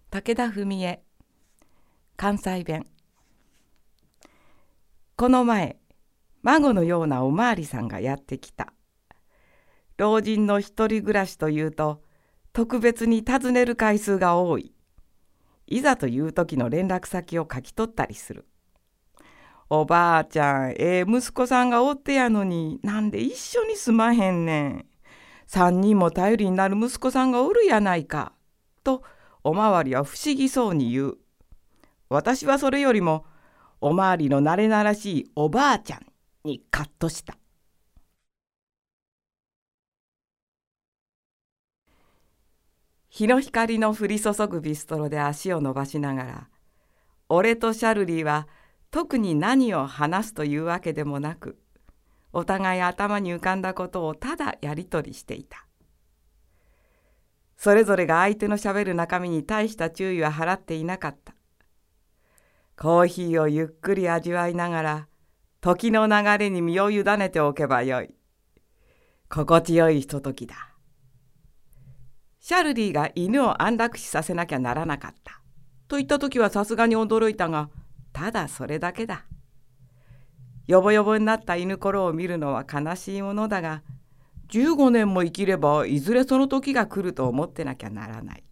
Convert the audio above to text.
武田文江、関西弁。この前、孫のようなおまわりさんがやってきた。老人の一人暮らしというと、特別に訪ねる回数が多い。いざという時の連絡先を書き取ったりする。おばあちゃん、息子さんがおってやのに、なんで一緒に住まへんねん。三人も頼りになる息子さんがおるやないか。と、おまわりは不思議そうに言う。私はそれよりも、おまわりの慣れならしいおばあちゃんにカッとした。日の光の降り注ぐビストロで足を伸ばしながら、俺とシャルリーは特に何を話すというわけでもなく、お互い頭に浮かんだことをただやりとりしていた。それぞれが相手のしゃべる中身に大した注意は払っていなかった。コーヒーをゆっくり味わいながら、時の流れに身を委ねておけばよい。心地よいひとときだ。シャルリーが犬を安楽死させなきゃならなかった。と言ったときはさすがに驚いたが、ただそれだけだ。よぼよぼになった犬ころを見るのは悲しいものだが、15年も生きればいずれその時が来ると思ってなきゃならない。